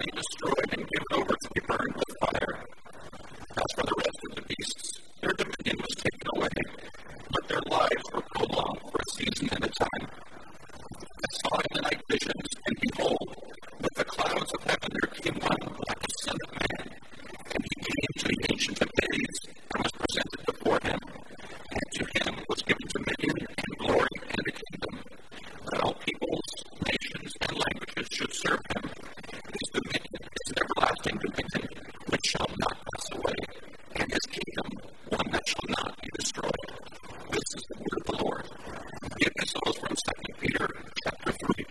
destroyed and given over to be burned with fire. As for the rest of the beasts, their dominion was taken away, but their lives were prolonged for a season and a time. I saw in the night visions, and behold, with the clouds of heaven there came one like the Son of Man, and he came to the Ancient of Days and was presented before him. And to him was given dominion and glory and a kingdom, that all peoples, nations, and languages should serve him. His dominion is an everlasting dominion which shall not pass away, and his kingdom one that shall not be destroyed. This is the word of the Lord. The epistle is from 2 Peter chapter 3.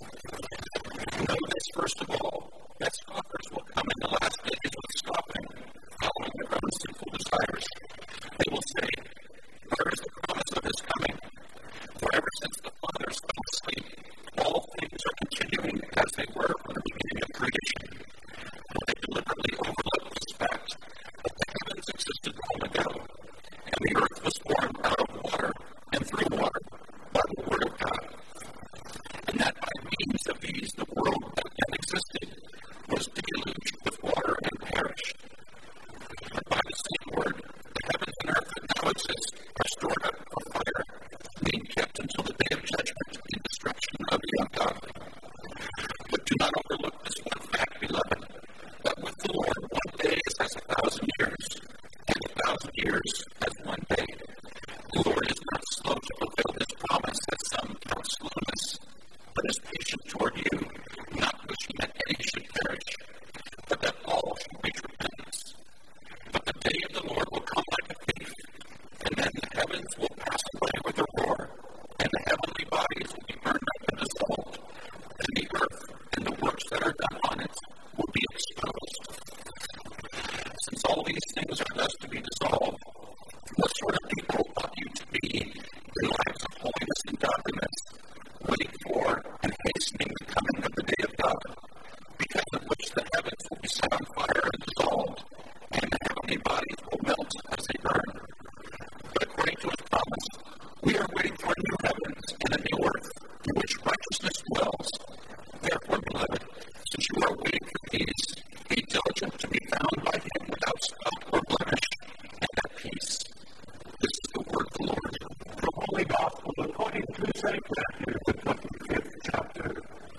Know this first of all, that scoffers will come in the last days with scoffing, following their own sinful desires. They will say, where is the promise of his coming? For ever since the fathers fell asleep, all things are continuing as they were from the beginning of creation. For they deliberately overlooked this fact that the heavens existed long ago, and the earth was formed out of water and through water by the word of God. And that by means of these the world that then existed was deluged with water and perished. But by the same word, the heavens and earth that now exist are stored up for fire, being kept until the day of judgment and destruction of the ungodly. But do not overlook this one fact, beloved, that with the Lord 1 day is as 1,000 years, and 1,000 years as 1 day. The Lord is not slow to fulfill his promise, as some count slowness, but is patient toward you, not wishing that any should perish, but that all should reach repentance. But the day of the Lord will come like a thief, and then the heavens will pass away with a roar, and the heavenly bodies will be burned up and dissolved, and the earth and the works that are done on it will be exposed. Since all these things are thus to be dissolved, what sort of people ought you to be in lives of holiness and godliness, waiting for and hastening the coming of the day of God, because of which the heavens will be set on fire and dissolved, and the heavenly bodies will melt as they burn. But according to his promise, we are waiting for a new heavens and a new earth, in which righteousness dwells. Therefore, beloved, since you are waiting for these, be diligent to be found by him without spot or blemish, and at peace. This is the word of the Lord. The Holy Gospel according to St. Matthew, the 25th chapter.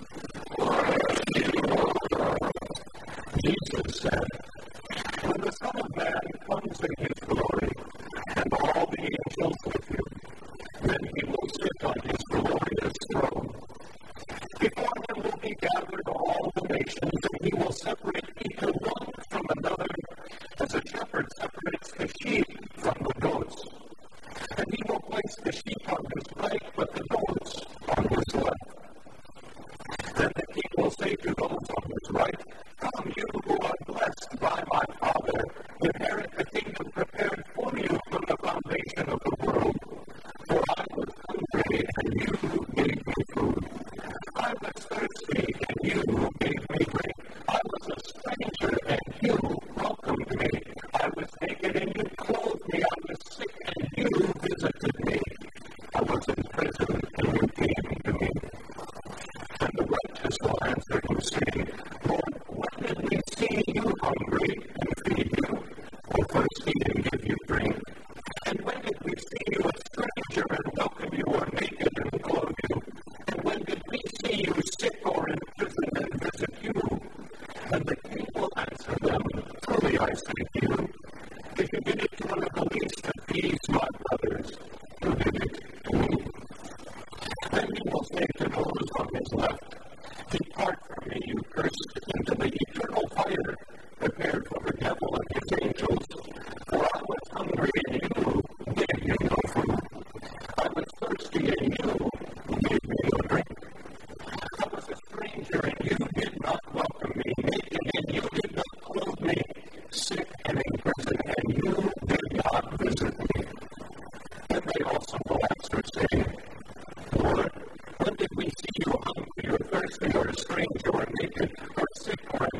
Jesus said, when the Son of Man comes in his glory, and all the angels with him, then he will sit on his glorious throne. Before him will be gathered all the nations, and he will separate each one from another, as a shepherd separates the sheep from the goats. And he will place the sheep on his right, but the goats on his left. Then the king will say to those on his right, come, you who are blessed by my Father, inherit the kingdom prepared for you from the foundation of the world. For I was hungry, and you gave me food. I was thirsty, and you gave me drink. I was a stranger, and you welcomed me. I was naked, and you clothed me. I was sick, and you visited me. I was in prison, and you came to me. And the righteous will answer him, saying, Lord, when did we see you hungry and feed you, or thirsty and give you drink? And when did we see you a stranger and welcome you, or naked and clothe you? And when did we see you sick or in prison and visit you? And the king will answer them, truly I say to you, if you did it to one of the least of these my brothers, you did it to me. Then he will say to those on his left, depart from me, you cursed, into the eternal fire, prepared for the devil and his angels. For I was hungry, and you gave me no food. I was thirsty, and you gave me no drink. I was a stranger, and you did not welcome me. Naked, and you did not clothe me. Sick and in prison, and you did not visit me. And they also will answer, saying, Lord, when did we see you hungry or thirsty or a stranger or naked or sick or in